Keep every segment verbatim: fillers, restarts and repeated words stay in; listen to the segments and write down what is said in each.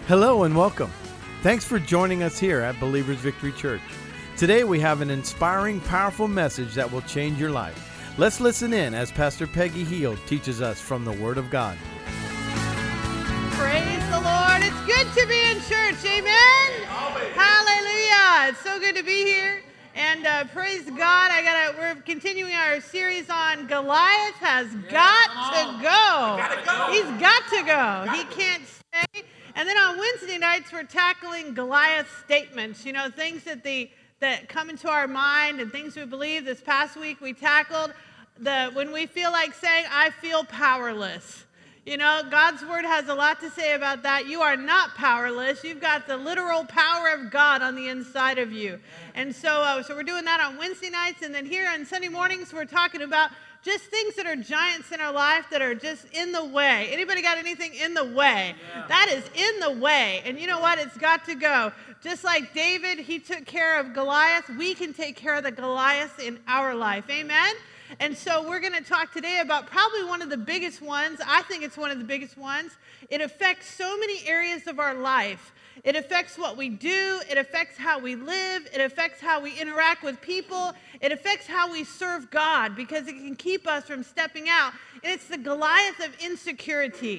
Hello and welcome. Thanks for joining us here at Believers Victory Church. Today we have an inspiring, powerful message that will change your life. Let's listen in as Pastor Peggy Heald teaches us from the Word of God. Praise the Lord. It's good to be in church. Amen. Amen. Hallelujah. It's so good to be here. And uh, praise God. I gotta. We're continuing our series on Goliath has got to go. He's got to go. He can't stay. And then on Wednesday nights, we're tackling Goliath statements. You know, things that the that come into our mind and things we believe. This past week, we tackled the when we feel like saying, "I feel powerless." You know, God's word has a lot to say about that. You are not powerless. You've got the literal power of God on the inside of you. And so, uh, so we're doing that on Wednesday nights, and then here on Sunday mornings, we're talking about just things that are giants in our life that are just in the way. Anybody got anything in the way? Yeah. That is in the way. And you know what? It's got to go. Just like David, he took care of Goliath, we can take care of the Goliath in our life. Amen? And so we're going to talk today about probably one of the biggest ones. I think it's one of the biggest ones. It affects so many areas of our life. It affects what we do. It affects how we live. It affects how we interact with people. It affects how we serve God because it can keep us from stepping out. And it's the Goliath of insecurity.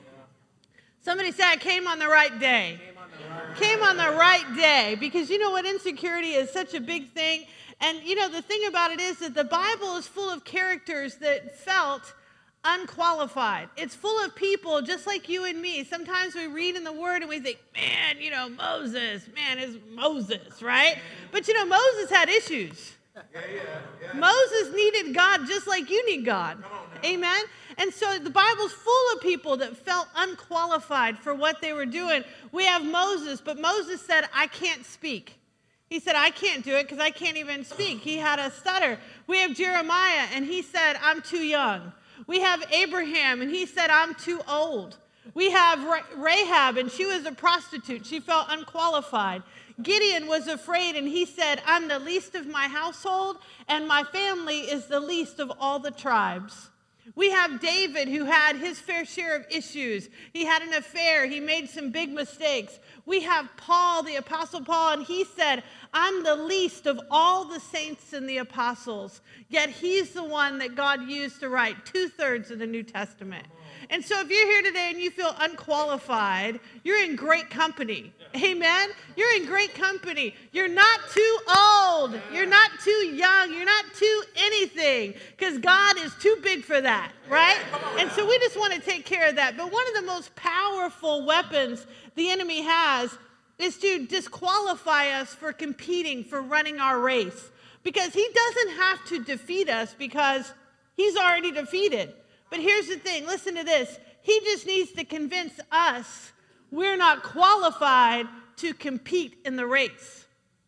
Somebody say, I came on the right day. Came on the right day. Because you know what? Insecurity is such a big thing. And, you know, the thing about it is that the Bible is full of characters that felt unqualified. It's full of people just like you and me. Sometimes we read in the Word and we think, man, you know, Moses, man, is Moses, right? But, you know, Moses had issues. Yeah, yeah, yeah. Moses needed God just like you need God. Amen? And so the Bible's full of people that felt unqualified for what they were doing. We have Moses, but Moses said, I can't speak. He said, I can't do it because I can't even speak. He had a stutter. We have Jeremiah, and he said, I'm too young. We have Abraham, and he said, I'm too old. We have Rahab, and she was a prostitute. She felt unqualified. Gideon was afraid, and he said, I'm the least of my household, and my family is the least of all the tribes. We have David, who had his fair share of issues. He had an affair. He made some big mistakes. We have Paul, the Apostle Paul, and he said, I'm the least of all the saints and the apostles. Yet he's the one that God used to write two-thirds of the New Testament. And so if you're here today and you feel unqualified, you're in great company. Amen? You're in great company. You're not too old. You're not too young. You're not too anything because God is too big for that, right? And so we just want to take care of that. But one of the most powerful weapons the enemy has is to disqualify us for competing, for running our race. Because he doesn't have to defeat us because he's already defeated. But here's the thing, listen to this. He just needs to convince us we're not qualified to compete in the race.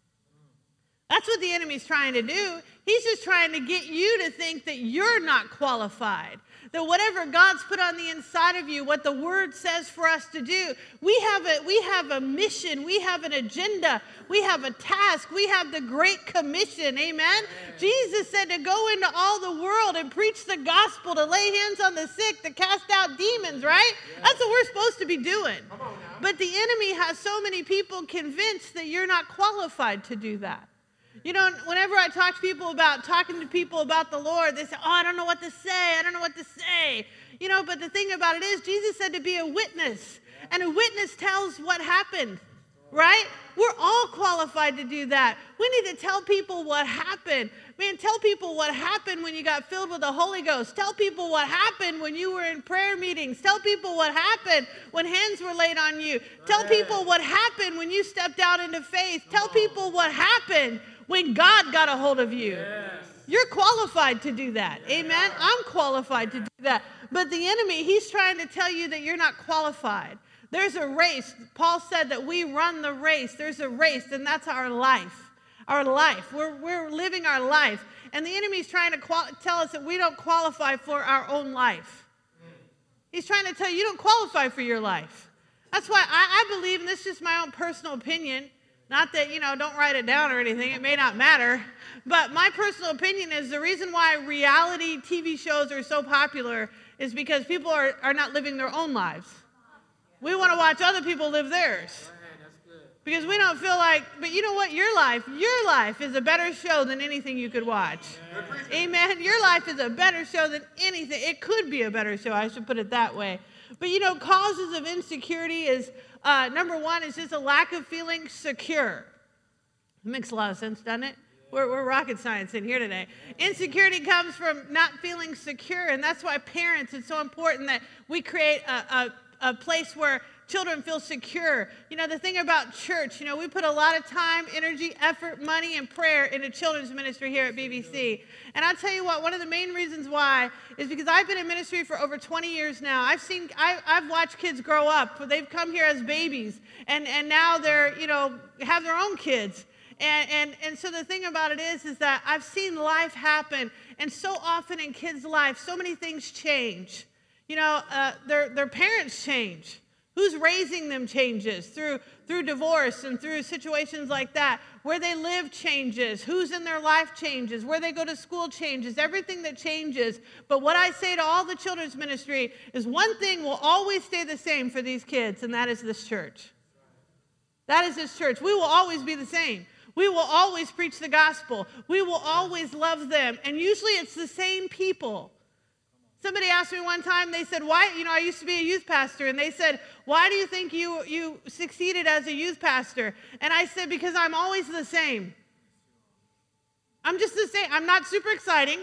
That's what the enemy's trying to do. He's just trying to get you to think that you're not qualified. That whatever God's put on the inside of you, what the Word says for us to do, we have a, we have a mission, we have an agenda, we have a task, we have the Great Commission, amen? Amen. Jesus said to go into all the world and preach the gospel, to lay hands on the sick, to cast out demons, right? Yeah. That's what we're supposed to be doing. But the enemy has so many people convinced that you're not qualified to do that. You know, whenever I talk to people about talking to people about the Lord, they say, oh, I don't know what to say. I don't know what to say. You know, but the thing about it is, Jesus said to be a witness. And a witness tells what happened, right? We're all qualified to do that. We need to tell people what happened. Man, tell people what happened when you got filled with the Holy Ghost. Tell people what happened when you were in prayer meetings. Tell people what happened when hands were laid on you. Tell people what happened when you stepped out into faith. Tell people what happened when God got a hold of you. Yes. You're qualified to do that. Amen? Yeah. I'm qualified to do that. But the enemy, he's trying to tell you that you're not qualified. There's a race. Paul said that we run the race. There's a race, and that's our life. Our life. We're, we're living our life. And the enemy's trying to qual- tell us that we don't qualify for our own life. He's trying to tell you you don't qualify for your life. That's why I, I believe, and this is just my own personal opinion, not that, you know, don't write it down or anything. It may not matter. But my personal opinion is the reason why reality T V shows are so popular is because people are, are not living their own lives. We want to watch other people live theirs. Because we don't feel like, but you know what? Your life, your life is a better show than anything you could watch. Amen. Your life is a better show than anything. It could be a better show. I should put it that way. But you know, causes of insecurity is, uh, number one, is just a lack of feeling secure. It makes a lot of sense, doesn't it? We're, we're rocket science in here today. Insecurity comes from not feeling secure. And that's why parents, it's so important that we create a, a, a place where children feel secure. You know, the thing about church, you know, we put a lot of time, energy, effort, money, and prayer into children's ministry here at B B C. And I'll tell you what, one of the main reasons why is because I've been in ministry for over twenty years now. I've seen, I, I've watched kids grow up. They've come here as babies, and, and now they're, you know, have their own kids. And, and, and so the thing about it is, is that I've seen life happen. And so often in kids' life, so many things change. You know, uh, their, their parents change. Who's raising them changes through through divorce and through situations like that. Where they live changes. Who's in their life changes. Where they go to school changes. Everything that changes. But what I say to all the children's ministry is one thing will always stay the same for these kids, and that is this church. That is this church. We will always be the same. We will always preach the gospel. We will always love them. And usually it's the same people. Somebody asked me one time, they said, why, you know, I used to be a youth pastor, and they said, why do you think you, you succeeded as a youth pastor? And I said, because I'm always the same. I'm just the same. I'm not super exciting.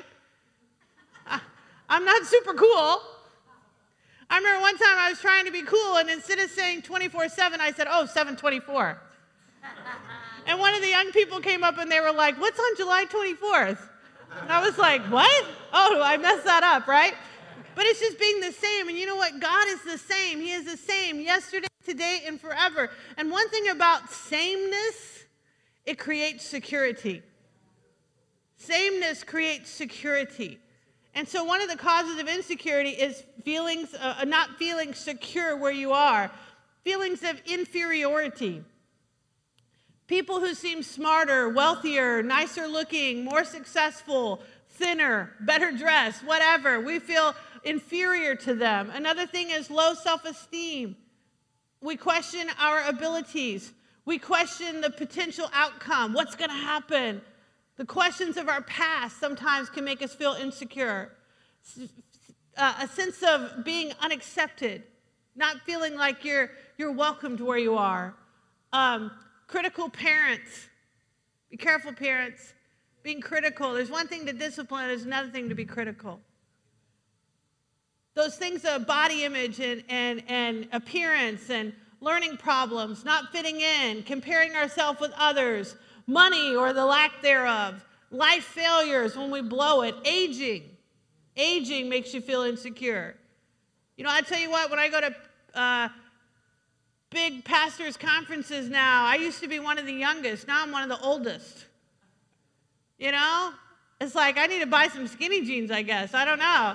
I'm not super cool. I remember one time I was trying to be cool, and instead of saying twenty-four seven, I said, oh, seven twenty-four. And one of the young people came up, and they were like, what's on July twenty-fourth? And I was like, what? Oh, I messed that up, right? But it's just being the same. And you know what? God is the same. He is the same yesterday, today, and forever. And one thing about sameness, it creates security. Sameness creates security. And so one of the causes of insecurity is feelings, uh, not feeling secure where you are. Feelings of inferiority. People who seem smarter, wealthier, nicer looking, more successful, thinner, better dressed, whatever. We feel inferior to them. Another thing is low self-esteem. We question our abilities. We question the potential outcome. What's going to happen? The questions of our past sometimes can make us feel insecure. Uh, a sense of being unaccepted, not feeling like you're, you're welcomed where you are. Um, Critical parents. Be careful, parents. Being critical. There's one thing to discipline, there's another thing to be critical. Those things of body image and, and, and appearance and learning problems, not fitting in, comparing ourselves with others, money or the lack thereof, life failures when we blow it, aging. Aging makes you feel insecure. You know, I tell you what, when I go to uh, big pastors' conferences now, I used to be one of the youngest. Now I'm one of the oldest. You know? It's like I need to buy some skinny jeans, I guess. I don't know.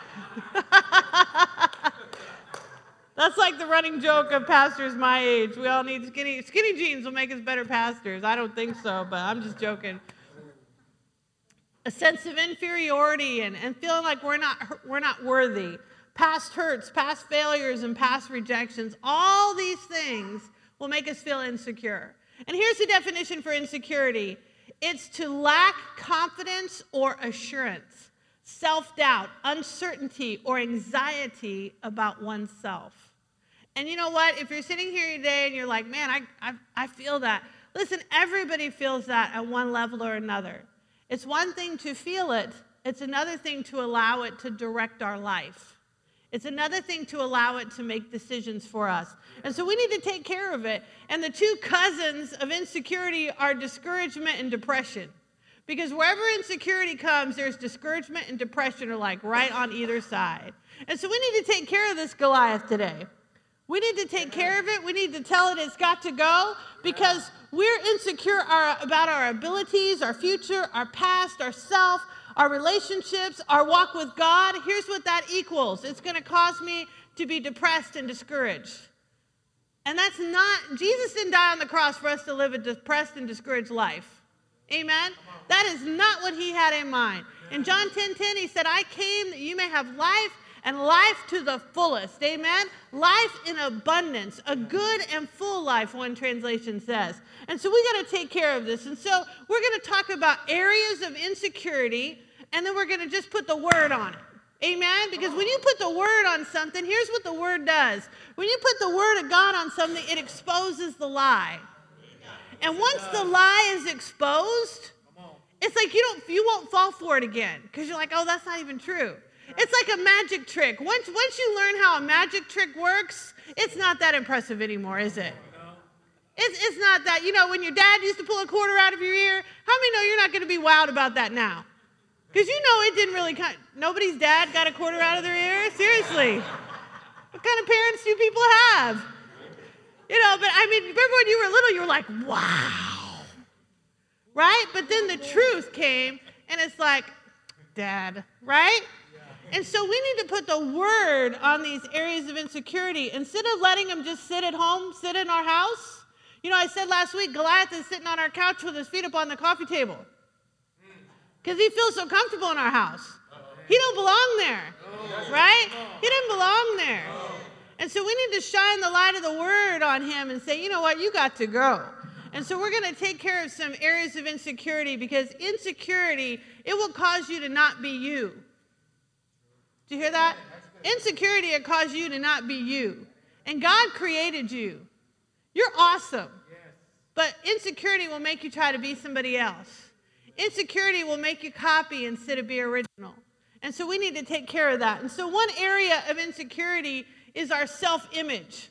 That's like the running joke of pastors my age. We all need skinny skinny jeans will make us better pastors. I don't think so, but I'm just joking. A sense of inferiority and, and feeling like we're not we're not worthy. Past hurts, past failures, and past rejections. All these things will make us feel insecure. And here's the definition for insecurity. It's to lack confidence or assurance, self-doubt, uncertainty, or anxiety about oneself. And you know what? If you're sitting here today and you're like, man, I, I, I feel that. Listen, everybody feels that at one level or another. It's one thing to feel it. It's another thing to allow it to direct our life. It's another thing to allow it to make decisions for us. And so we need to take care of it. And the two cousins of insecurity are discouragement and depression. Because wherever insecurity comes, there's discouragement and depression are like right on either side. And so we need to take care of this Goliath today. We need to take care of it. We need to tell it it's got to go because we're insecure our, about our abilities, our future, our past, our self, our relationships, our walk with God. Here's what that equals. It's going to cause me to be depressed and discouraged. And that's not, Jesus didn't die on the cross for us to live a depressed and discouraged life. Amen? That is not what he had in mind. In John ten ten, he said, I came that you may have life and life to the fullest. Amen? Life in abundance, a good and full life, one translation says. And so we got to take care of this. And so we're going to talk about areas of insecurity, and then we're going to just put the word on it. Amen? Because when you put the word on something, here's what the word does. When you put the word of God on something, it exposes the lie. And once the lie is exposed, it's like you don't, you won't fall for it again because you're like, oh, that's not even true. It's like a magic trick. Once, once you learn how a magic trick works, it's not that impressive anymore, is it? It's, it's not that. You know, when your dad used to pull a quarter out of your ear, how many know you're not going to be wowed about that now? Because you know it didn't really, kind nobody's dad got a quarter out of their ear? Seriously. What kind of parents do people have? You know, but I mean, remember when you were little, you were like, wow. Right? But then the truth came, and it's like, Dad, right? And so we need to put the word on these areas of insecurity. Instead of letting them just sit at home, sit in our house. You know, I said last week, Goliath is sitting on our couch with his feet up on the coffee table. Because he feels so comfortable in our house. He don't belong there, right? He didn't belong there. And so we need to shine the light of the word on him and say, you know what, you got to go. And so we're going to take care of some areas of insecurity, because insecurity, it will cause you to not be you. Do you hear that? Insecurity will cause you to not be you. And God created you. You're awesome. But insecurity will make you try to be somebody else. Insecurity will make you copy instead of be original. And so we need to take care of that. And so one area of insecurity is our self-image.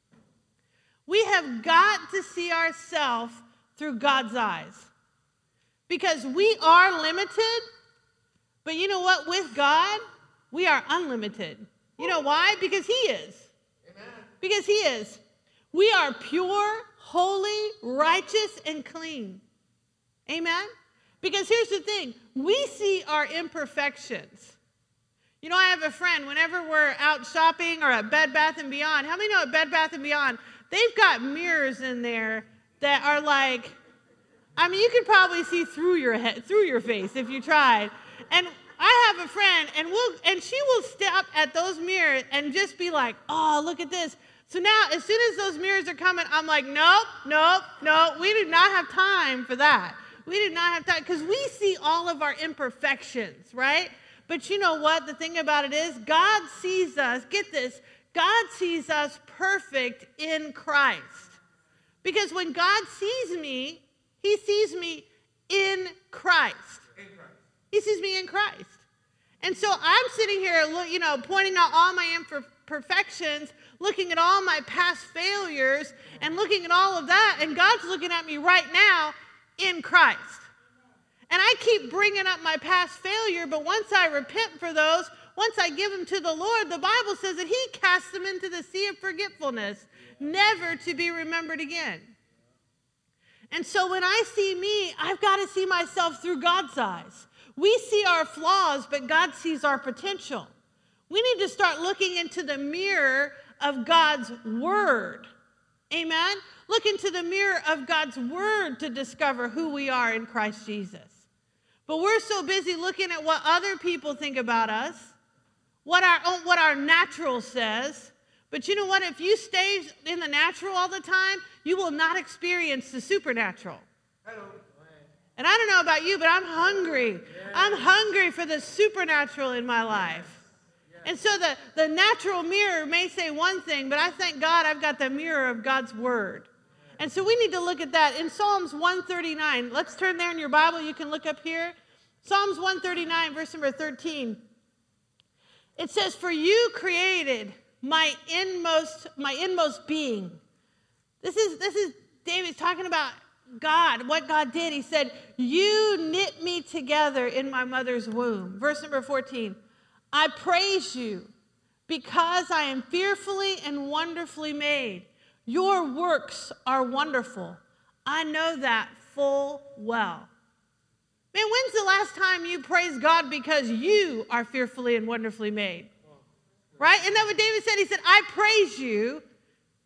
We have got to see ourselves through God's eyes. Because we are limited, but you know what? With God, we are unlimited. You know why? Because He is. Amen. Because He is. We are pure, holy, righteous, and clean. Amen? Because here's the thing. We see our imperfections. You know, I have a friend, whenever we're out shopping or at Bed Bath and Beyond, how many know at Bed Bath and Beyond, they've got mirrors in there that are like, I mean, you could probably see through your head, through your face if you tried. And I have a friend, and we'll, and she will step at those mirrors and just be like, oh, look at this. So now, as soon as those mirrors are coming, I'm like, nope, nope, nope. We do not have time for that. We do not have time, because we see all of our imperfections, right? But you know what? The thing about it is, God sees us, get this, God sees us perfect in Christ. Because when God sees me, He sees me in Christ. In Christ. He sees me in Christ. And so I'm sitting here, you know, pointing out all my imperfections, looking at all my past failures, and looking at all of that, and God's looking at me right now in Christ. And I keep bringing up my past failure, but once I repent for those, once I give them to the Lord, the Bible says that He casts them into the sea of forgetfulness, never to be remembered again. And so when I see me, I've got to see myself through God's eyes. We see our flaws, but God sees our potential. We need to start looking into the mirror of God's word. Amen? Look into the mirror of God's word to discover who we are in Christ Jesus. But we're so busy looking at what other people think about us, what our, what our natural says. But you know what? If you stay in the natural all the time, you will not experience the supernatural. Hello. And I don't know about you, but I'm hungry. I'm hungry for the supernatural in my life. And so the, the natural mirror may say one thing, but I thank God I've got the mirror of God's word. And so we need to look at that. In Psalms one thirty-nine, let's turn there in your Bible. You can look up here. Psalms one thirty-nine, verse number thirteen. It says, "For you created my inmost, my inmost being." This is, this is David talking about God, what God did. He said, "You knit me together in my mother's womb." Verse number fourteen. "I praise you because I am fearfully and wonderfully made. Your works are wonderful. I know that full well." Man, when's the last time you praised God because you are fearfully and wonderfully made? Right? Isn't that what David said? He said, "I praise you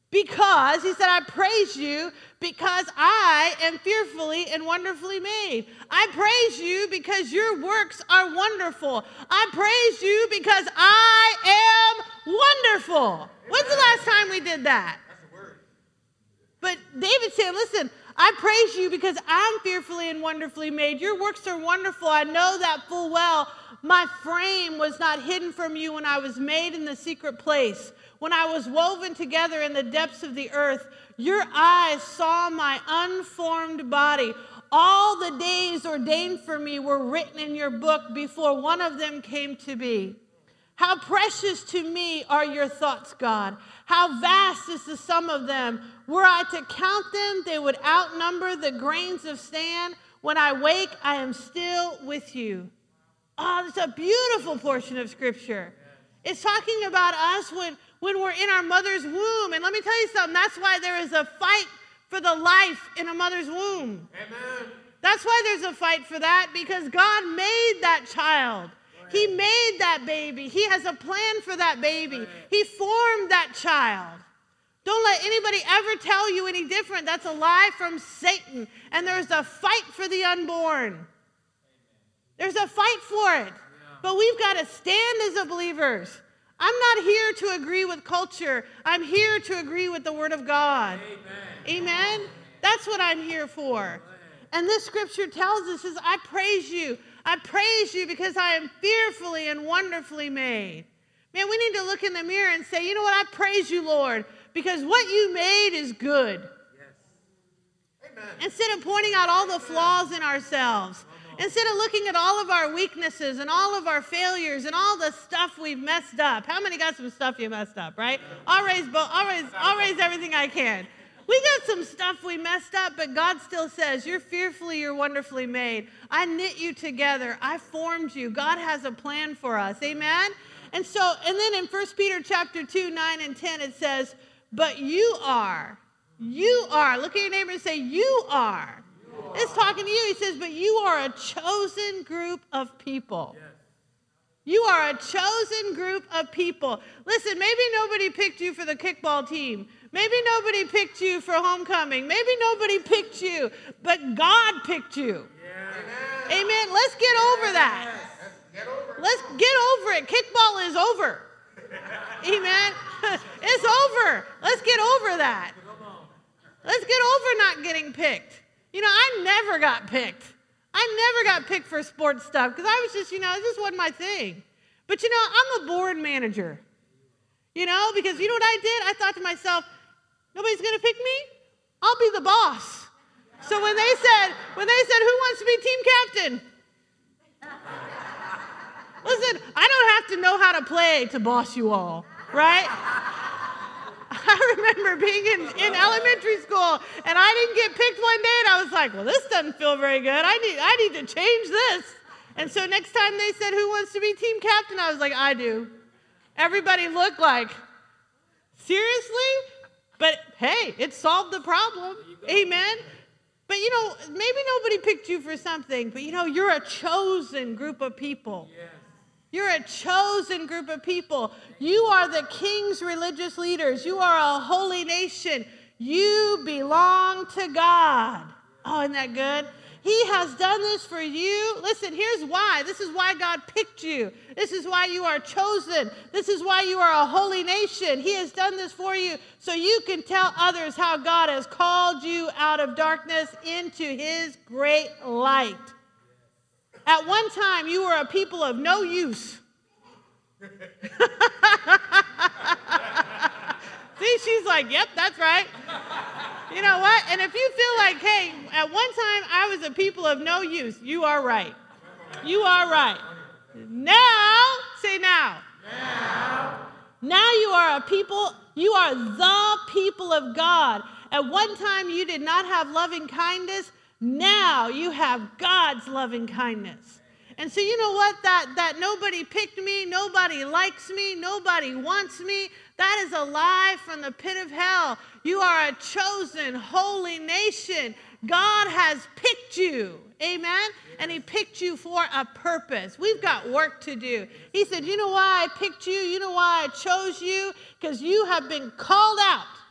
Because, he said, I praise you because I am fearfully and wonderfully made. I praise you because your works are wonderful. I praise you because I am wonderful. When's the last time we did that? That's a word. But David said, listen, I praise you because I'm fearfully and wonderfully made. Your works are wonderful. I know that full well. My frame was not hidden from you when I was made in the secret place. When I was woven together in the depths of the earth, your eyes saw my unformed body. All the days ordained for me were written in your book before one of them came to be. How precious to me are your thoughts, God. How vast is the sum of them. Were I to count them, they would outnumber the grains of sand. When I wake, I am still with you. Oh, it's a beautiful portion of Scripture. It's talking about us when, when we're in our mother's womb. And let me tell you something. That's why there is a fight for the life in a mother's womb. Amen. That's why there's a fight for that, because God made that child. He made that baby. He has a plan for that baby. He formed that child. Don't let anybody ever tell you any different. That's a lie from Satan. And there's a fight for the unborn. There's a fight for it. But we've got to stand as a believers. I'm not here to agree with culture. I'm here to agree with the Word of God. Amen. Amen? That's what I'm here for. And this scripture tells us is, I praise you. I praise you because I am fearfully and wonderfully made. Man, we need to look in the mirror and say, you know what? I praise you, Lord, because what you made is good. Yes. Amen. Instead of pointing out all the flaws in ourselves, instead of looking at all of our weaknesses and all of our failures and all the stuff we've messed up. How many got some stuff you messed up, right? I'll raise, bo- I'll raise, I'll raise everything I can. We got some stuff we messed up, but God still says, you're fearfully, you're wonderfully made. I knit you together. I formed you. God has a plan for us. Amen? And so, and then in First Peter chapter two, nine and ten, it says, but you are, you are. Look at your neighbor and say, you are. It's talking to you. He says, but you are a chosen group of people. Yes. You are a chosen group of people. Listen, maybe nobody picked you for the kickball team. Maybe nobody picked you for homecoming. Maybe nobody picked you, but God picked you. Yes. Amen. Amen. Let's get over that. Yes. Get over. Let's get over it. Kickball is over. Amen. It's over. Let's get over that. Let's get over not getting picked. You know, I never got picked. I never got picked for sports stuff because I was just, you know, this wasn't my thing. But, you know, I'm a board manager, you know, because you know what I did? I thought to myself, nobody's going to pick me? I'll be the boss. So when they said, when they said, who wants to be team captain? Listen, I don't have to know how to play to boss you all, right? I remember being in, in elementary school, and I didn't get picked one day, and I was like, well, this doesn't feel very good. I need, I need to change this. And so next time they said, who wants to be team captain? I was like, I do. Everybody looked like, seriously? But hey, it solved the problem. Amen? But you know, maybe nobody picked you for something, but you know, you're a chosen group of people. Yes. You're a chosen group of people. You are the king's religious leaders. You are a holy nation. You belong to God. Oh, isn't that good? He has done this for you. Listen, here's why. This is why God picked you. This is why you are chosen. This is why you are a holy nation. He has done this for you so you can tell others how God has called you out of darkness into his great light. At one time, you were a people of no use. See, she's like, yep, that's right. You know what? And if you feel like, hey, at one time I was a people of no use, you are right. You are right. Now, say now. Now. Now you are a people, you are the people of God. At one time you did not have loving kindness. Now you have God's loving kindness. And so you know what? That, that nobody picked me, nobody likes me, nobody wants me, that is a lie from the pit of hell. You are a chosen, holy nation. God has picked you. Amen? And he picked you for a purpose. We've got work to do. He said, you know why I picked you? You know why I chose you? Because you have been called out.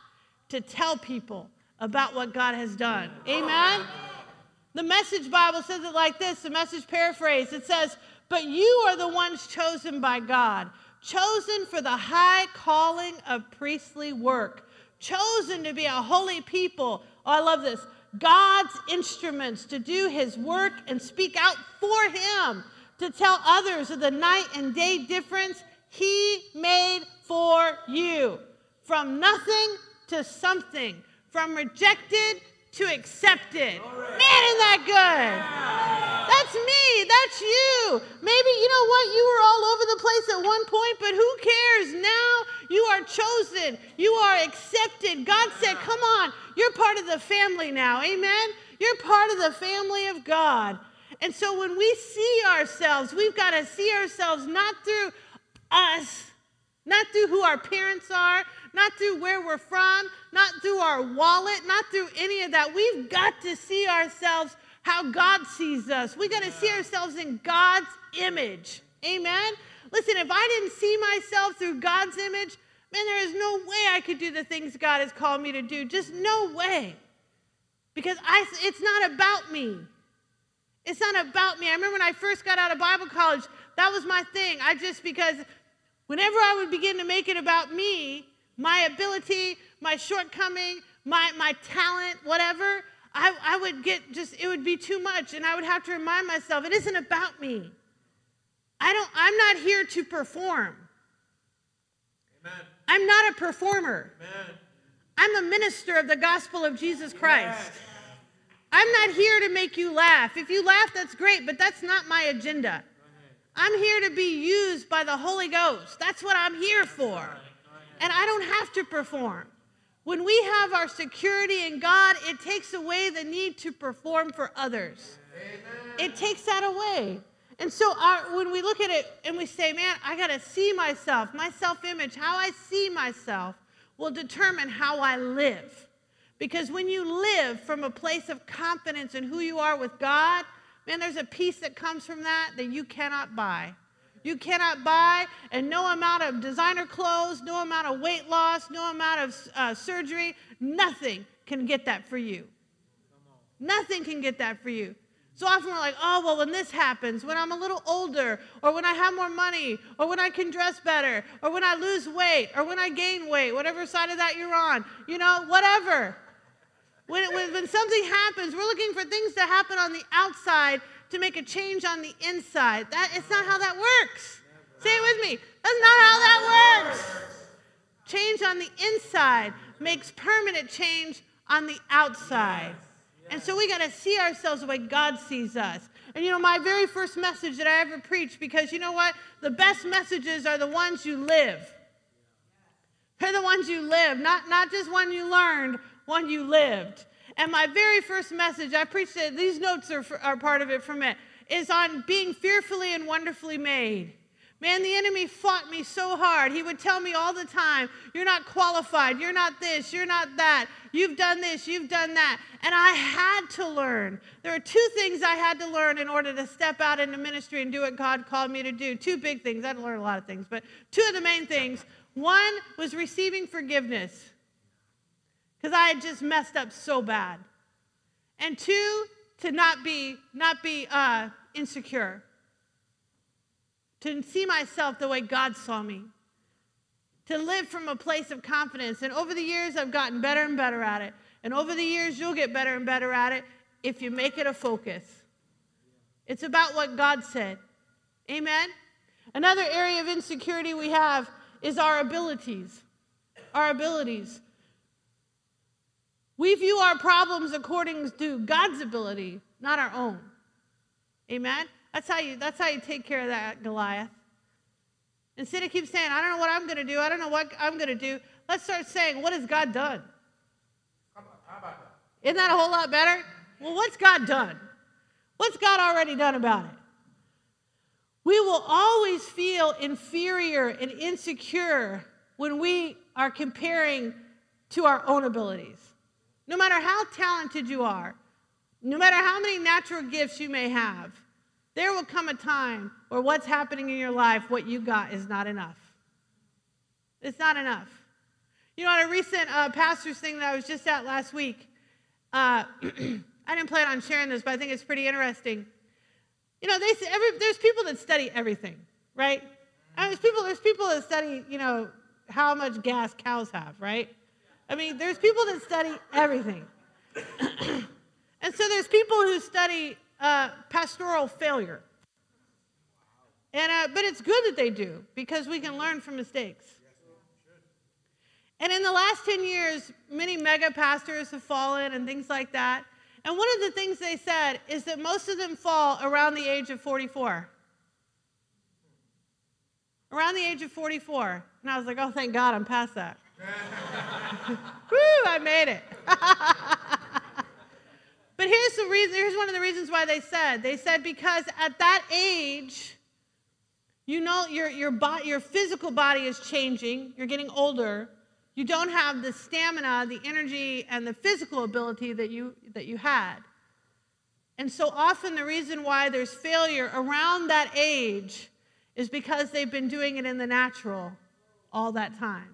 to tell people about what God has done. Amen? The Message Bible says it like this, the Message paraphrase. It says, but you are the ones chosen by God, chosen for the high calling of priestly work, chosen to be a holy people. Oh, I love this. God's instruments to do his work and speak out for him, to tell others of the night and day difference he made for you. From nothing to something, from rejected to accepted. Man, isn't that good? That's me. That's you. Maybe, you know what? You were all over the place at one point, but who cares? Now you are chosen. You are accepted. God said, come on. You're part of the family now. Amen? You're part of the family of God. And so when we see ourselves, we've got to see ourselves not through us, not through who our parents are, not through where we're from, not through our wallet, not through any of that. We've got to see ourselves how God sees us. We've got to see ourselves in God's image. Amen? Listen, if I didn't see myself through God's image, man, there is no way I could do the things God has called me to do. Just no way. Because I, it's not about me. It's not about me. I remember when I first got out of Bible college, that was my thing. I just, because whenever I would begin to make it about me, my ability, my shortcoming, my, my talent, whatever, I, I would get just, it would be too much. And I would have to remind myself, it isn't about me. I don't, I'm not here to perform. Amen. I'm not a performer. Amen. I'm a minister of the gospel of Jesus Christ. Yes. I'm not here to make you laugh. If you laugh, that's great, but that's not my agenda. I'm here to be used by the Holy Ghost. That's what I'm here for. And I don't have to perform. When we have our security in God, it takes away the need to perform for others. Amen. It takes that away. And so our, when we look at it and we say, man, I got to see myself, my self-image, how I see myself will determine how I live. Because when you live from a place of confidence in who you are with God, man, there's a peace that comes from that that you cannot buy. You cannot buy, and no amount of designer clothes, no amount of weight loss, no amount of uh, surgery, nothing can get that for you. Nothing can get that for you. So often we're like, oh, well, when this happens, when I'm a little older, or when I have more money, or when I can dress better, or when I lose weight, or when I gain weight, whatever side of that you're on, you know, whatever. When, when, when something happens, we're looking for things to happen on the outside to make a change on the inside. That it's not how that works. Say it with me. That's not how that works. Change on the inside makes permanent change on the outside. And so we got to see ourselves the way God sees us. And you know, my very first message that I ever preached, because you know what? The best messages are the ones you live. They're the ones you live, not, not just one you learned, one you lived. And my very first message, I preached it, these notes are, for, are part of it from it, is on being fearfully and wonderfully made. Man, the enemy fought me so hard. He would tell me all the time, you're not qualified, you're not this, you're not that, you've done this, you've done that. And I had to learn. There are two things I had to learn in order to step out into ministry and do what God called me to do. Two big things. I had to learn a lot of things, but two of the main things. One was receiving forgiveness, because I had just messed up so bad. And two, to not be, not be uh, insecure. To see myself the way God saw me. To live from a place of confidence. And over the years, I've gotten better and better at it. And over the years, you'll get better and better at it if you make it a focus. It's about what God said. Amen? Another area of insecurity we have is our abilities. Our abilities. We view our problems according to God's ability, not our own. Amen? That's how you, that's how you take care of that, Goliath. Instead of keep saying, I don't know what I'm going to do, I don't know what I'm going to do, let's start saying, what has God done? How about, how about that? Isn't that a whole lot better? Well, what's God done? What's God already done about it? We will always feel inferior and insecure when we are comparing to our own abilities. No matter how talented you are, no matter how many natural gifts you may have, there will come a time where what's happening in your life, what you got, is not enough. It's not enough. You know, on a recent uh, pastor's thing that I was just at last week, uh, I didn't plan on sharing this, but I think it's pretty interesting. You know, they say every, there's people that study everything, right? I mean, there's people, there's people that study, you know, how much gas cows have, right? I mean, there's people that study everything. And so there's people who study uh, pastoral failure. And uh, but it's good that they do, because we can learn from mistakes. And in the last ten years, many mega pastors have fallen and things like that. And one of the things they said is that most of them fall around the age of forty-four. Around the age of forty-four. And I was like, oh, thank God I'm past that. Woo, I made it. But here's the reason, here's one of the reasons why they said. They said because at that age, you know, your, your, body, your physical body is changing. You're getting older. You don't have the stamina, the energy, and the physical ability that you, that you had. And so often the reason why there's failure around that age is because they've been doing it in the natural all that time.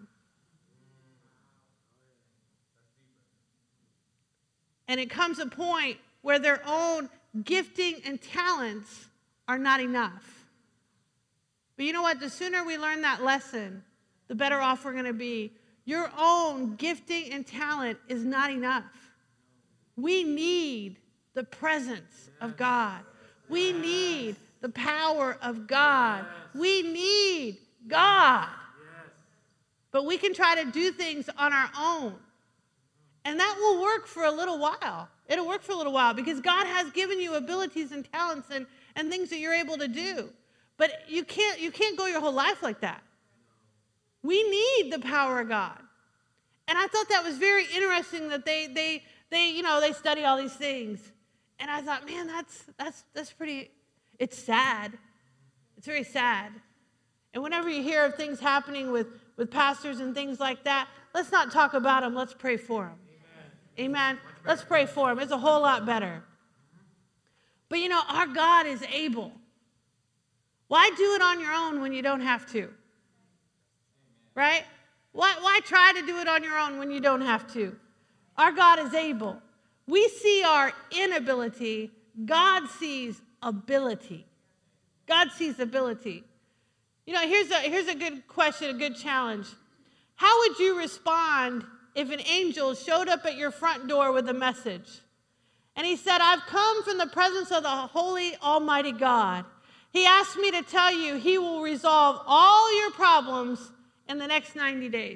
And it comes a point where their own gifting and talents are not enough. But you know what? The sooner we learn that lesson, the better off we're going to be. Your own gifting and talent is not enough. We need the presence of God. We need the power of God. We need God. But we can try to do things on our own. And that will work for a little while. It'll work for a little while because God has given you abilities and talents and, and things that you're able to do. But you can't, you can't go your whole life like that. We need the power of God. And I thought that was very interesting that they, they, they, you know, they study all these things. And I thought, man, that's, that's, that's pretty, it's sad. It's very sad. And whenever you hear of things happening with, with pastors and things like that, let's not talk about them. Let's pray for them. Amen. Let's pray for them. It's a whole lot better. But you know, our God is able. Why do it on your own when you don't have to? Right? Why, why try to do it on your own when you don't have to? Our God is able. We see our inability. God sees ability. God sees ability. You know, here's a, here's a good question, a good challenge. How would you respond if an angel showed up at your front door with a message? And he said, I've come from the presence of the holy, almighty God. He asked me to tell you he will resolve all your problems in the next ninety days.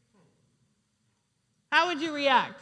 How would you react?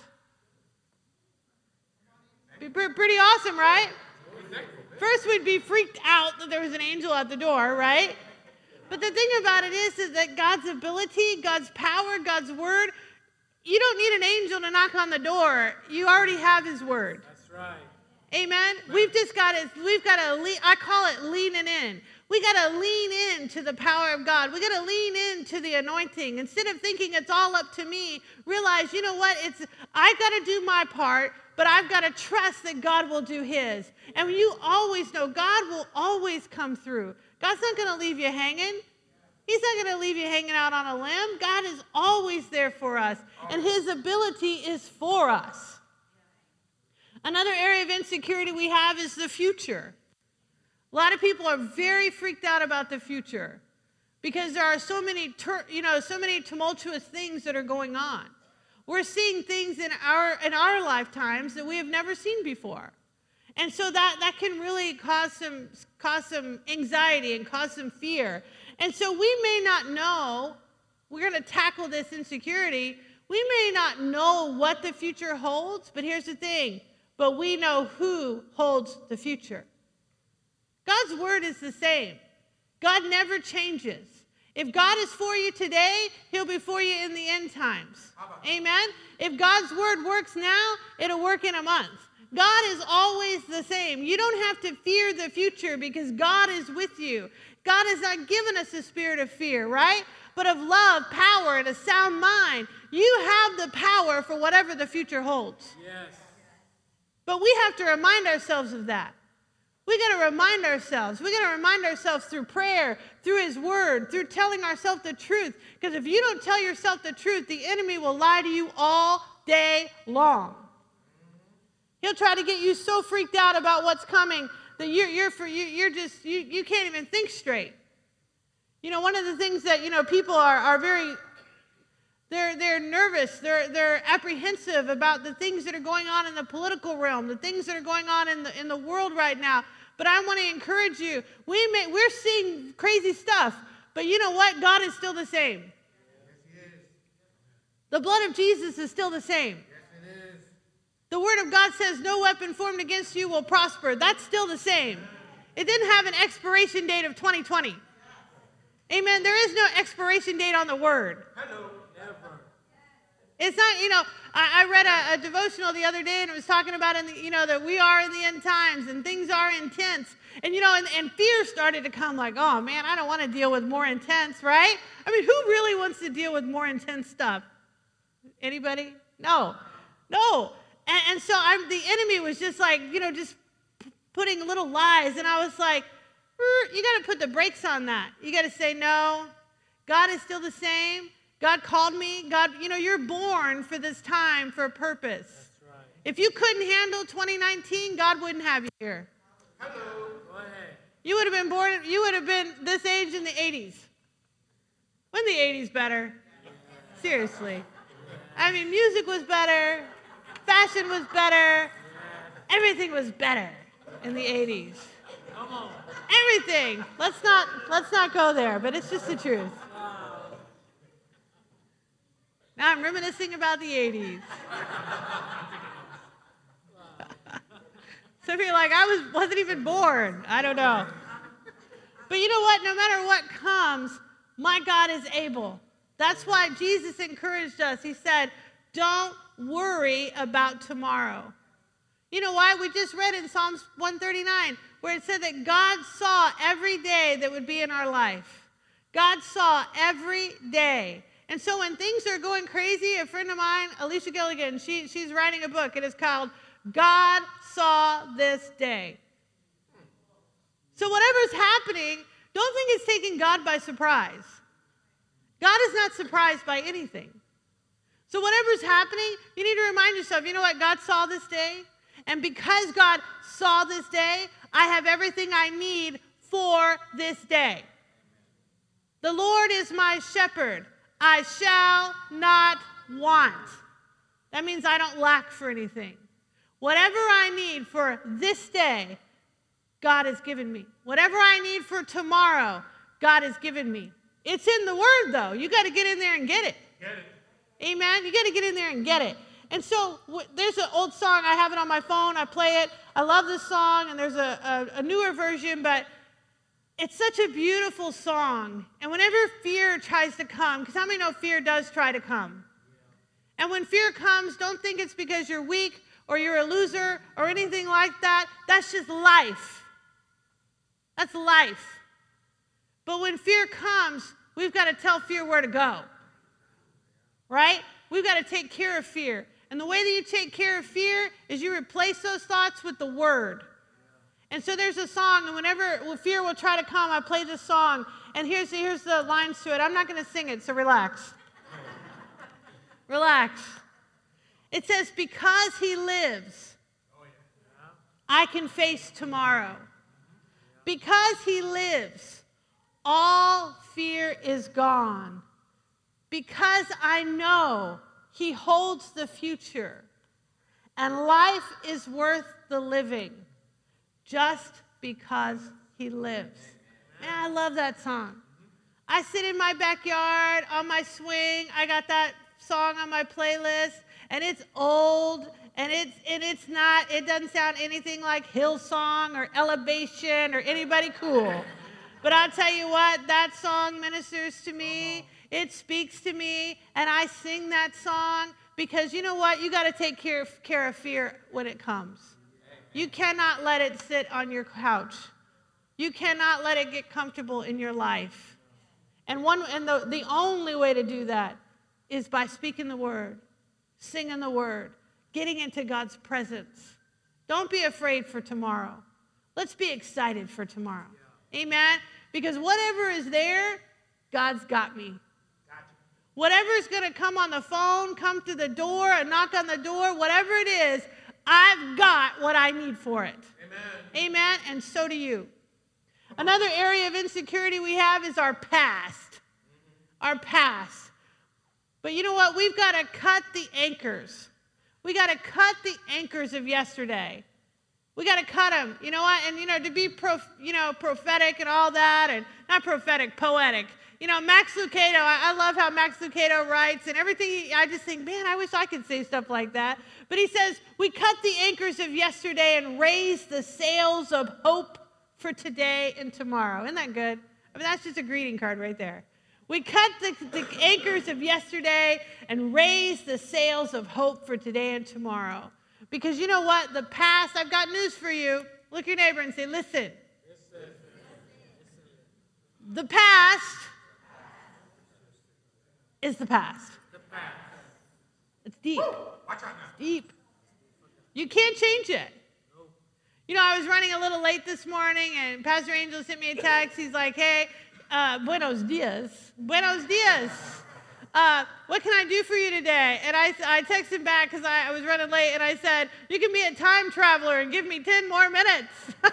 Be pretty awesome, right? First, we'd be freaked out that there was an angel at the door, right? But the thing about it is, is that God's ability, God's power, God's word, you don't need an angel to knock on the door. You already have his word. That's right. Amen. We've just got to, we've got to, I call it leaning in. We got to lean into the power of God. We got to lean into the anointing. Instead of thinking it's all up to me, realize, you know what? It's, I got to do my part, but I've got to trust that God will do his. And you always know God will always come through. God's not going to leave you hanging. He's not going to leave you hanging out on a limb. God is always there for us, and his ability is for us. Another area of insecurity we have is the future. A lot of people are very freaked out about the future because there are so many, tur- you know, so many tumultuous things that are going on. We're seeing things in our in our lifetimes that we have never seen before. And so that, that can really cause some, cause some anxiety and cause some fear. And so we may not know, we're going to tackle this insecurity, we may not know what the future holds, but here's the thing, but we know who holds the future. God's word is the same. God never changes. If God is for you today, he'll be for you in the end times. Amen? If God's word works now, it'll work in a month. God is always the same. You don't have to fear the future because God is with you. God has not given us a spirit of fear, right? But of love, power, and a sound mind. You have the power for whatever the future holds. Yes. But we have to remind ourselves of that. We got to remind ourselves. We got to remind ourselves through prayer, through his word, through telling ourselves the truth. Because if you don't tell yourself the truth, the enemy will lie to you all day long. He'll try to get you so freaked out about what's coming that you're you're for you you're just you you can't even think straight. You know, one of the things that, you know, people are are very they're they're nervous, they're they're apprehensive about the things that are going on in the political realm, the things that are going on in the in the world right now. But I want to encourage you. We may we're seeing crazy stuff, but you know what? God is still the same. Yes, he is. The blood of Jesus is still the same. Yes, it is. The word of God says no weapon formed against you will prosper. That's still the same. It didn't have an expiration date of twenty twenty. Amen. There is no expiration date on the word. Hello. Never. It's not, you know, I, I read a, a devotional the other day, and it was talking about, in the, you know, that we are in the end times and things are intense. And, you know, and, and fear started to come like, oh, man, I don't want to deal with more intense, right? I mean, who really wants to deal with more intense stuff? Anybody? No. No. And, and so I'm, the enemy was just like, you know, just p- putting little lies. And I was like, you got to put the brakes on that. You got to say, no, God is still the same. God called me. God, you know, you're born for this time for a purpose. That's right. If you couldn't handle twenty nineteen, God wouldn't have you here. Hello. Go ahead. You would have been born, you would have been this age in the eighties. When the eighties better? Seriously. I mean, music was better. Fashion was better. Everything was better in the eighties. Come on. Everything. Let's not let's not go there, but it's just the truth. Now I'm reminiscing about the eighties. Some of you are like, I was, wasn't even born. I don't know. But you know what? No matter what comes, my God is able. That's why Jesus encouraged us. He said, don't worry about tomorrow. You know why? We just read in Psalms one thirty-nine where it said that God saw every day that would be in our life. God saw every day. And so when things are going crazy, a friend of mine, Alicia Gilligan, she, she's writing a book. It is called God Saw This Day. So whatever's happening, don't think it's taking God by surprise. God is not surprised by anything. So whatever's happening, you need to remind yourself, you know what? God saw this day. And because God saw this day, I have everything I need for this day. The Lord is my shepherd. I shall not want. That means I don't lack for anything. Whatever I need for this day, God has given me. Whatever I need for tomorrow, God has given me. It's in the Word, though. You got to get in there and get it. Get it. Amen? You got to get in there and get it. And so w- there's an old song. I have it on my phone. I play it. I love this song, and there's a, a, a newer version, but it's such a beautiful song. And whenever fear tries to come, because how many know fear does try to come? And when fear comes, don't think it's because you're weak or you're a loser or anything like that. That's just life. That's life. But when fear comes, we've got to tell fear where to go. Right? We've got to take care of fear. And the way that you take care of fear is you replace those thoughts with the Word. And so there's a song, and whenever fear will try to come, I play this song. And here's, here's the lines to it. I'm not going to sing it, so relax. Relax. It says, because He lives, I can face tomorrow. Because He lives, all fear is gone. Because I know He holds the future, and life is worth the living. Just because He lives. Man, I love that song. I sit in my backyard on my swing. I got that song on my playlist, and it's old, and it's and it's not. It doesn't sound anything like Hillsong or Elevation or anybody cool. But I'll tell you what, that song ministers to me. It speaks to me, and I sing that song because you know what? You got to take care of, care of fear when it comes. You cannot let it sit on your couch. You cannot let it get comfortable in your life. And one and the, the only way to do that is by speaking the Word, singing the Word, getting into God's presence. Don't be afraid for tomorrow. Let's be excited for tomorrow. Amen? Because whatever is there, God's got me. Whatever is going to come on the phone, come to the door, and knock on the door, whatever it is, I've got what I need for it. Amen. Amen? And so do you. Another area of insecurity we have is our past. Our past. But you know what? We've got to cut the anchors. We got to cut the anchors of yesterday. We got to cut them. You know what? And, you know, to be, prof, you know, prophetic and all that, and not prophetic, poetic. You know, Max Lucado, I, I love how Max Lucado writes, and everything, he, I just think, man, I wish I could say stuff like that. But he says, we cut the anchors of yesterday and raise the sails of hope for today and tomorrow. Isn't that good? I mean, that's just a greeting card right there. We cut the, the anchors of yesterday and raise the sails of hope for today and tomorrow. Because you know what? The past, I've got news for you. Look at your neighbor and say, listen. The past is the past. It's deep. It's deep. You can't change it. You know, I was running a little late this morning, and Pastor Angel sent me a text. He's like, hey, uh, buenos dias. Buenos dias. Uh, what can I do for you today? And I, I texted him back because I, I was running late, and I said, you can be a time traveler and give me ten more minutes.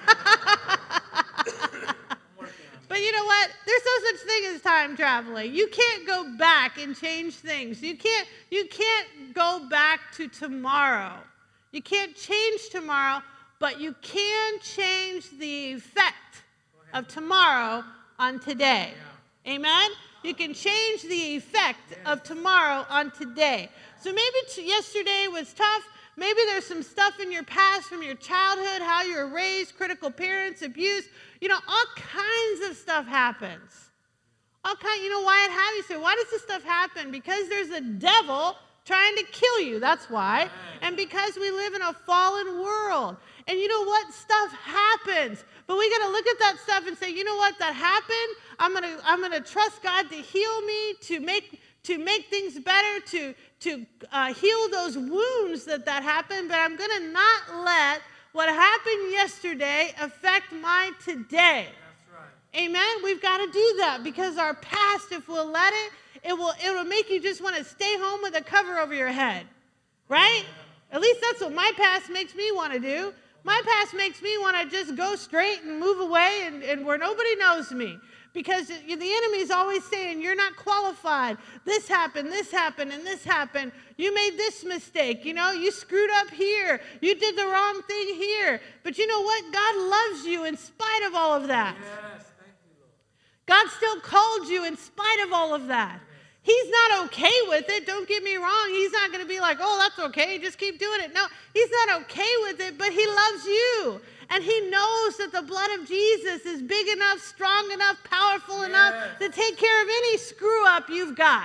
But you know what? There's no such thing as time traveling. You can't go back and change things. You can't, you can't go back to tomorrow. You can't change tomorrow, but you can change the effect of tomorrow on today. Yeah. Amen? You can change the effect yes. of tomorrow on today. So maybe t- yesterday was tough. Maybe there's some stuff in your past from your childhood, how you were raised, critical parents, abuse. You know, all kinds of stuff happens. All kind. You know why it happens? You say, why does this stuff happen? Because there's a devil trying to kill you. That's why. And because we live in a fallen world. And you know what? Stuff happens. But we got to look at that stuff and say, you know what? That happened. I'm going to I'm going to trust God to heal me, to make to make things better, to to uh, heal those wounds that that happened. But I'm going to not let what happened yesterday affect my today. That's right. Amen? We've got to do that because our past, if we'll let it, it will it will make you just want to stay home with a cover over your head. Right? Yeah. At least that's what my past makes me want to do. My past makes me want to just go straight and move away and, and where nobody knows me. Because the enemy is always saying, you're not qualified. This happened, this happened, and this happened. You made this mistake. You know, you screwed up here. You did the wrong thing here. But you know what? God loves you in spite of all of that. Yes, thank you, Lord. God still called you in spite of all of that. He's not okay with it. Don't get me wrong. He's not going to be like, oh, that's okay. Just keep doing it. No, he's not okay with it, but he loves you. And he knows that the blood of Jesus is big enough, strong enough, powerful yes. enough to take care of any screw up you've got.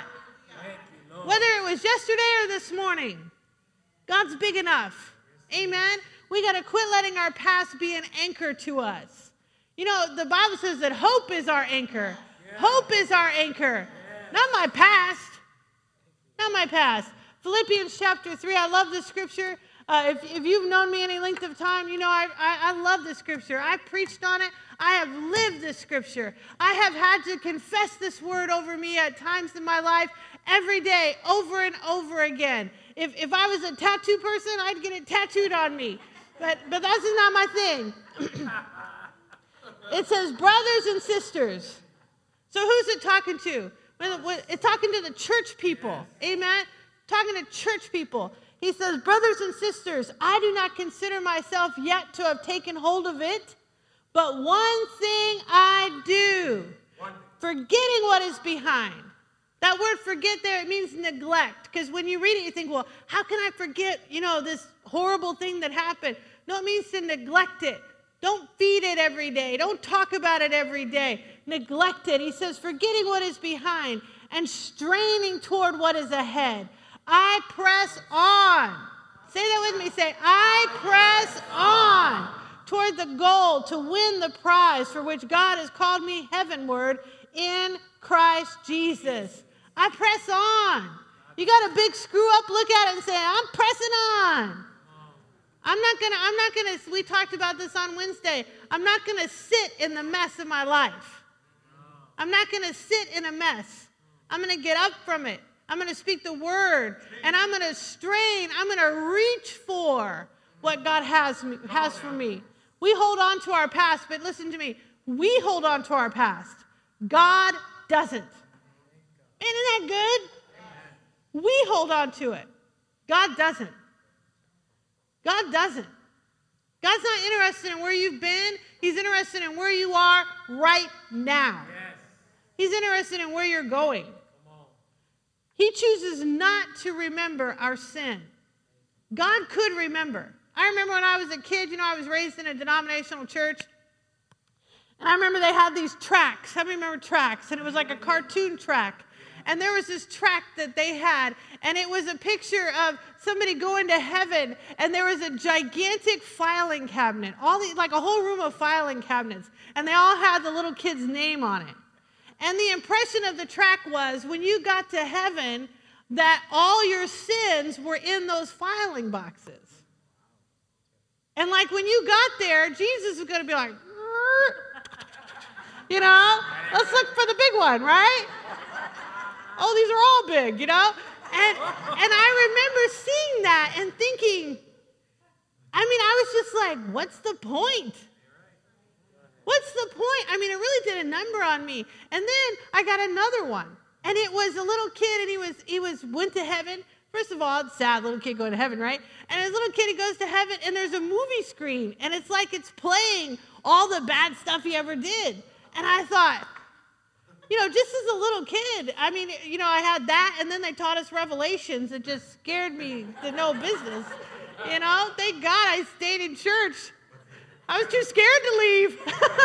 You, whether it was yesterday or this morning, God's big enough. Amen? We got to quit letting our past be an anchor to us. You know, the Bible says that hope is our anchor. Yeah. Hope is our anchor. Yeah. Not my past. Not my past. Philippians chapter three, I love this scripture. Uh, if, if you've known me any length of time, you know I, I, I love this scripture. I preached on it. I have lived this scripture. I have had to confess this word over me at times in my life every day, over and over again. If, if I was a tattoo person, I'd get it tattooed on me. But, but that's just not my thing. It says brothers and sisters. So who's it talking to? It's talking to the church people. Amen? Talking to church people. He says, brothers and sisters, I do not consider myself yet to have taken hold of it, but one thing I do, forgetting what is behind. That word forget there, it means neglect. Because when you read it, you think, well, how can I forget, you know, this horrible thing that happened? No, it means to neglect it. Don't feed it every day. Don't talk about it every day. Neglect it. He says, forgetting what is behind and straining toward what is ahead. I press on. Say that with me. Say, I press on toward the goal to win the prize for which God has called me heavenward in Christ Jesus. I press on. You got a big screw up, look at it and say, I'm pressing on. I'm not going to, I'm not going to, we talked about this on Wednesday. I'm not going to sit in the mess of my life. I'm not going to sit in a mess. I'm going to get up from it. I'm going to speak the word, and I'm going to strain. I'm going to reach for what God has, me, has for me. We hold on to our past, but listen to me. We hold on to our past. God doesn't. Isn't that good? We hold on to it. God doesn't. God doesn't. God's not interested in where you've been. He's interested in where you are right now. Yes. He's interested in where you're going. He chooses not to remember our sin. God could remember. I remember when I was a kid, you know, I was raised in a denominational church. And I remember they had these tracks. How many remember tracks? And it was like a cartoon track. And there was this track that they had, and it was a picture of somebody going to heaven, and there was a gigantic filing cabinet, all the, like a whole room of filing cabinets, and they all had the little kid's name on it. And the impression of the track was when you got to heaven, that all your sins were in those filing boxes. And like when you got there, Jesus was going to be like, you know, let's look for the big one, right? Oh, these are all big, you know? And and I remember seeing that and thinking, I mean, I was just like, what's the point? What's the point? I mean, it really did a number on me. And then I got another one. And it was a little kid, and he was he was went to heaven. First of all, it's sad, little kid going to heaven, right? And this little kid, he goes to heaven, and there's a movie screen, and it's like it's playing all the bad stuff he ever did. And I thought, you know, just as a little kid, I mean, you know, I had that, and then they taught us Revelations. It just scared me to no business. You know, thank God I stayed in church. I was too scared to leave.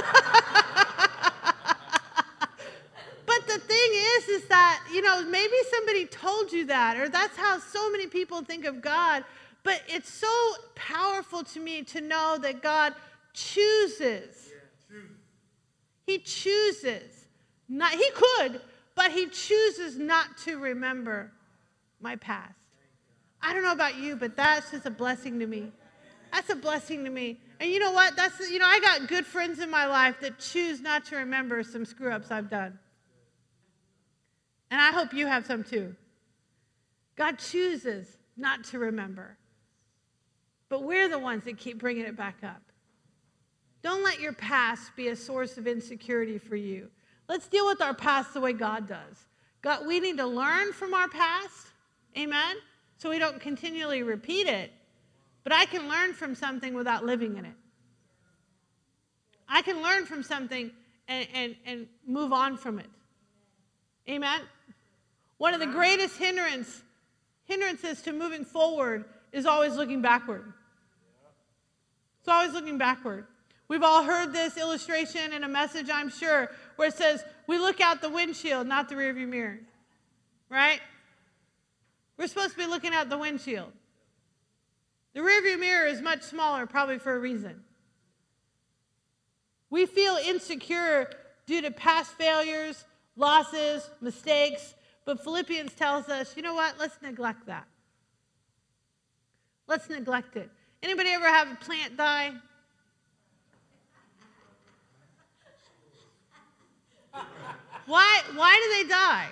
But the thing is, is that, you know, maybe somebody told you that, or that's how so many people think of God. But it's so powerful to me to know that God chooses. He chooses. Not, he could, but he chooses not to remember my past. I don't know about you, but that's just a blessing to me. That's a blessing to me. And you know what? That's, you know, I got good friends in my life that choose not to remember some screw-ups I've done. And I hope you have some too. God chooses not to remember. But we're the ones that keep bringing it back up. Don't let your past be a source of insecurity for you. Let's deal with our past the way God does. God, we need to learn from our past, amen, so we don't continually repeat it. But I can learn from something without living in it. I can learn from something and, and, and move on from it. Amen? One of the greatest hindrance, hindrances to moving forward is always looking backward. It's always looking backward. We've all heard this illustration in a message, I'm sure, where it says, we look out the windshield, not the rearview mirror. Right? We're supposed to be looking out the windshield. The rearview mirror is much smaller, probably for a reason. We feel insecure due to past failures, losses, mistakes, but Philippians tells us, you know what? Let's neglect that. Let's neglect it. Anybody ever have a plant die? Why, why do they die?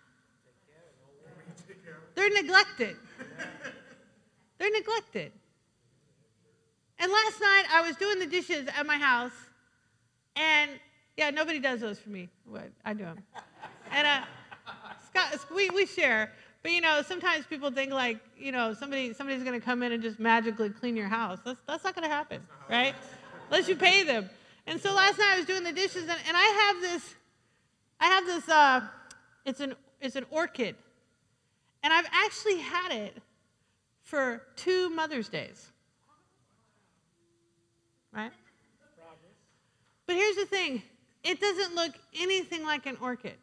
They're neglected. They're neglected. And last night, I was doing the dishes at my house, and, yeah, nobody does those for me. But I do them. And uh, Scott, we, we share. But, you know, sometimes people think, like, you know, somebody somebody's going to come in and just magically clean your house. That's, that's not going to happen, right? Unless you pay them. And so last night, I was doing the dishes, and, and I have this, I have this, uh, it's an it's an orchid. And I've actually had it for two Mother's Days. Right? But here's the thing. It doesn't look anything like an orchid.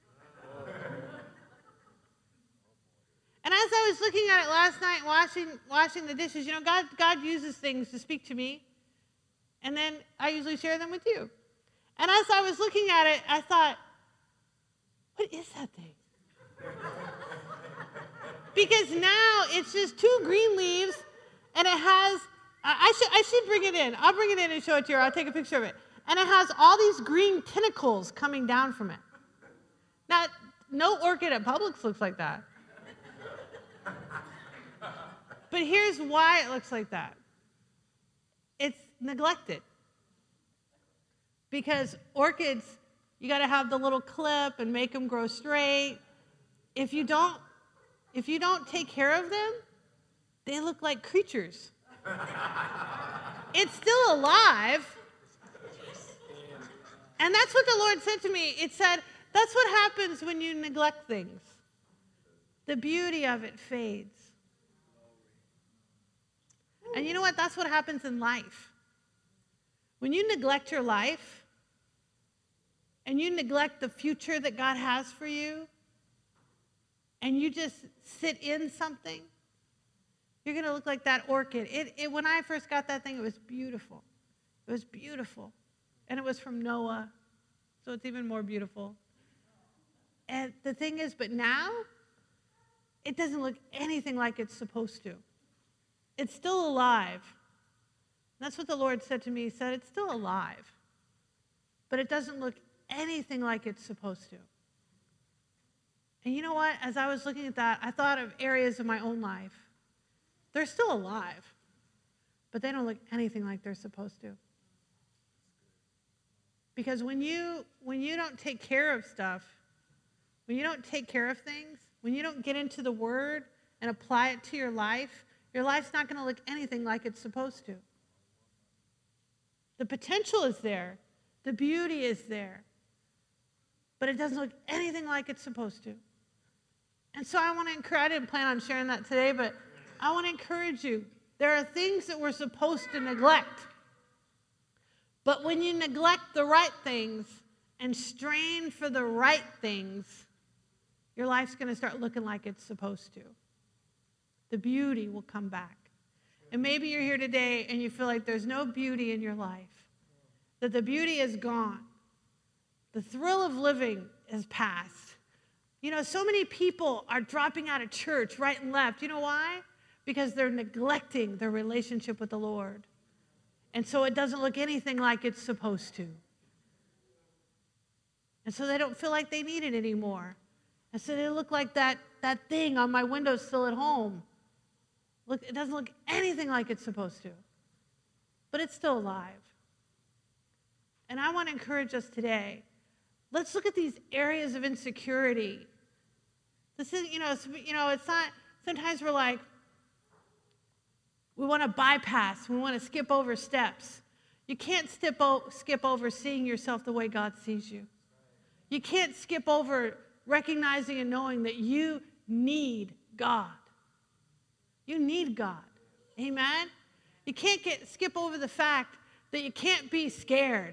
And as I was looking at it last night, washing washing the dishes, you know, God, God uses things to speak to me. And then I usually share them with you. And as I was looking at it, I thought, what is that thing? Because now it's just two green leaves, and it has I, I should I should bring it in. I'll bring it in and show it to you. Or I'll take a picture of it. And it has all these green tentacles coming down from it. Now, no orchid at Publix looks like that. But here's why it looks like that. It's neglected. Because orchids, you got to have the little clip and make them grow straight. If you don't, if you don't take care of them, they look like creatures. It's still alive. And that's what the Lord said to me. It said, that's what happens when you neglect things. The beauty of it fades. And you know what? That's what happens in life. When you neglect your life and you neglect the future that God has for you and you just sit in something, you're going to look like that orchid. It, it, when I first got that thing, it was beautiful. It was beautiful. And it was from Noah, so it's even more beautiful. And the thing is, but now, it doesn't look anything like it's supposed to. It's still alive. That's what the Lord said to me. He said, it's still alive, but it doesn't look anything like it's supposed to. And you know what? As I was looking at that, I thought of areas of my own life. They're still alive, but they don't look anything like they're supposed to. Because when you when you don't take care of stuff, when you don't take care of things, when you don't get into the Word and apply it to your life, your life's not going to look anything like it's supposed to. The potential is there. The beauty is there. But it doesn't look anything like it's supposed to. And so I want to encourage, I didn't plan on sharing that today, but I want to encourage you. There are things that we're supposed to neglect. But when you neglect the right things and strain for the right things, your life's going to start looking like it's supposed to. The beauty will come back. And maybe you're here today and you feel like there's no beauty in your life, that the beauty is gone. The thrill of living is past. You know, so many people are dropping out of church right and left. You know why? Because they're neglecting their relationship with the Lord. And so it doesn't look anything like it's supposed to. And so they don't feel like they need it anymore. And so they look like that, that thing on my windowsill at home. Look, it doesn't look anything like it's supposed to. But it's still alive. And I want to encourage us today. Let's look at these areas of insecurity. This is, you know, you know, it's not, sometimes we're like, we want to bypass, we want to skip over steps. You can't skip, o- skip over seeing yourself the way God sees you. You can't skip over recognizing and knowing that you need God. You need God. Amen? You can't get, skip over the fact that you can't be scared.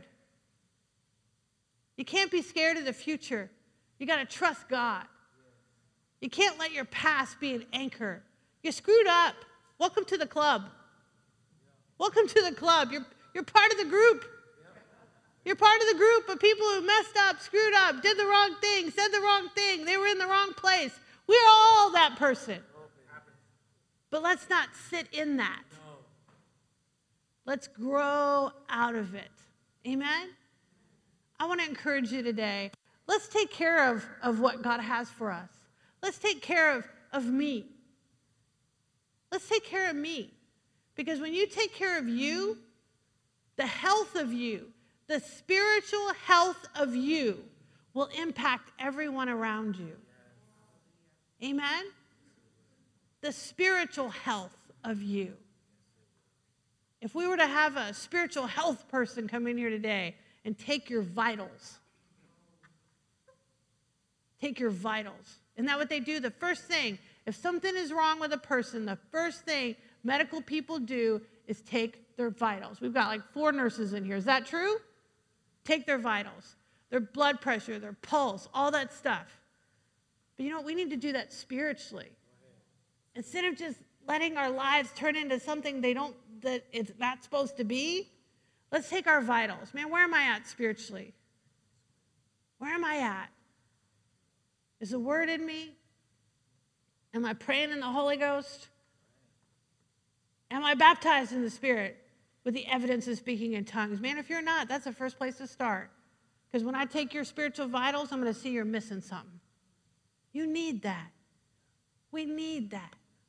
You can't be scared of the future. You got to trust God. You can't let your past be an anchor. You screwed up. Welcome to the club. Welcome to the club. You're, you're part of the group. You're part of the group of people who messed up, screwed up, did the wrong thing, said the wrong thing. They were in the wrong place. We're all that person. But let's not sit in that. Let's grow out of it. Amen? I want to encourage you today. Let's take care of, of what God has for us. Let's take care of, of me. Let's take care of me. Because when you take care of you, the health of you, the spiritual health of you will impact everyone around you. Amen? The spiritual health of you. If we were to have a spiritual health person come in here today and take your vitals, take your vitals. Isn't that what they do? The first thing, if something is wrong with a person, the first thing medical people do is take their vitals. We've got like four nurses in here. Is that true? Take their vitals, their blood pressure, their pulse, all that stuff. But you know what? We need to do that spiritually. Instead of just letting our lives turn into something they don't, that it's not supposed to be, let's take our vitals. Man, where am I at spiritually? Where am I at? Is the word in me? Am I praying in the Holy Ghost? Am I baptized in the Spirit with the evidence of speaking in tongues? Man, if you're not, that's the first place to start. Because when I take your spiritual vitals, I'm going to see you're missing something. You need that. We need that.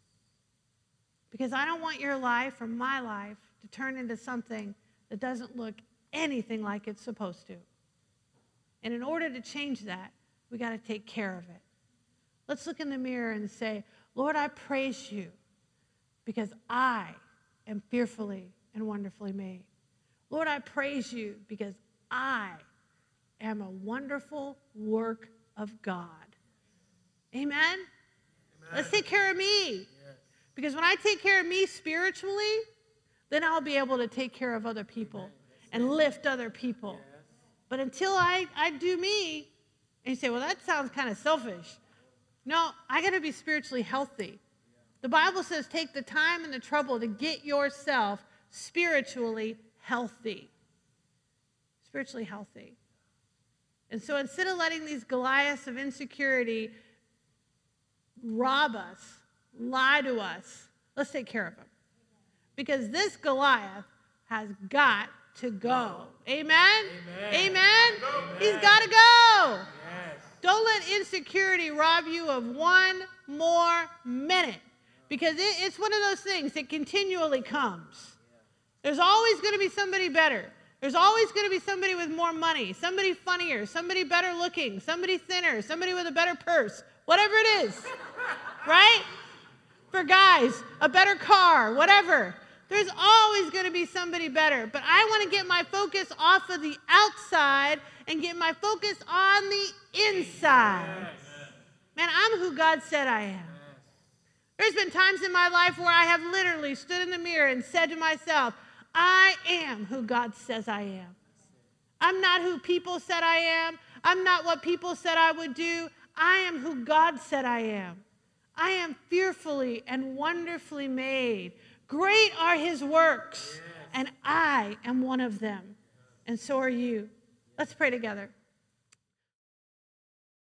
Because I don't want your life or my life to turn into something that doesn't look anything like it's supposed to. And in order to change that, we got to take care of it. Let's look in the mirror and say, Lord, I praise you because I am fearfully and wonderfully made. Lord, I praise you because I am a wonderful work of God. Amen? Amen. Let's take care of me. Yes. Because when I take care of me spiritually, then I'll be able to take care of other people and lift other people. Yes. But until I, I do me, and you say, well, that sounds kind of selfish. No, I got to be spiritually healthy. The Bible says take the time and the trouble to get yourself spiritually healthy. Spiritually healthy. And so instead of letting these Goliaths of insecurity rob us, lie to us, let's take care of them. Because this Goliath has got to go. Amen? Amen? Amen? Amen. He's got to go. Yes. Don't let insecurity rob you of one more minute. Because it, it's one of those things that continually comes. There's always going to be somebody better. There's always going to be somebody with more money, somebody funnier, somebody better looking, somebody thinner, somebody with a better purse, whatever it is, right? For guys, a better car, whatever. There's always going to be somebody better. But I want to get my focus off of the outside and get my focus on the inside. Man, I'm who God said I am. There's been times in my life where I have literally stood in the mirror and said to myself, I am who God says I am. I'm not who people said I am. I'm not what people said I would do. I am who God said I am. I am fearfully and wonderfully made. Great are his works, and I am one of them. And so are you. Let's pray together.